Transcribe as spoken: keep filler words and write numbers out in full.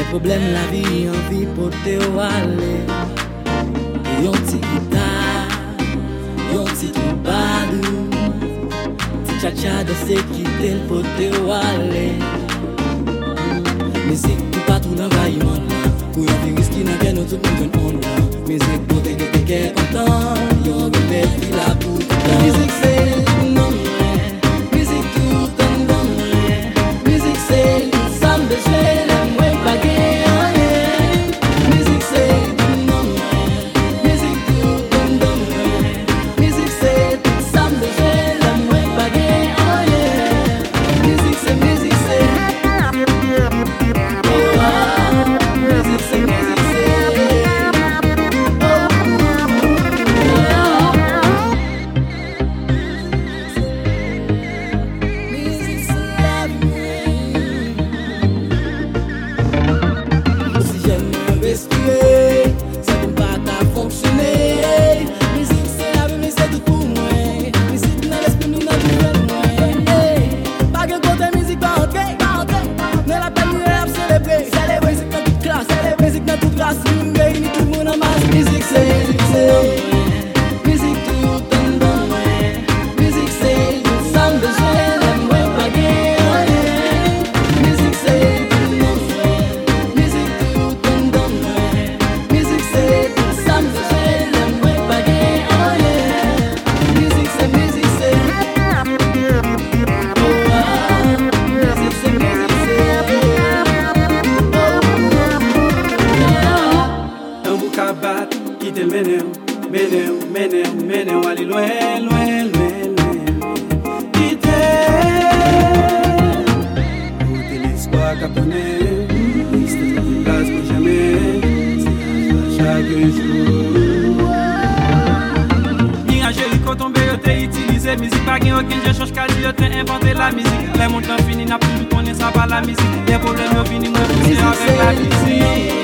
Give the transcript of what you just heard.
problème la vie, envie pour te aller. Et yon ti guitare, yon ti troubadou, ti cha-cha de se quitter pour te aller. Musique tout partout dans le monde là, pour yon virus qui n'a qu'à nous tout le monde là. Musique pour te guetter qu'est content, yon répète qui la pour tout le temps. Musique c'est non ouais, musique tout en non ouais, musique c'est ça me besoin. Musique pas gain aucun je change quasi yo t'ai inventé la musique. Les montants fini n'a plus connaître ça pas la musique. Les problèmes yo fini moi pousser avec la musique.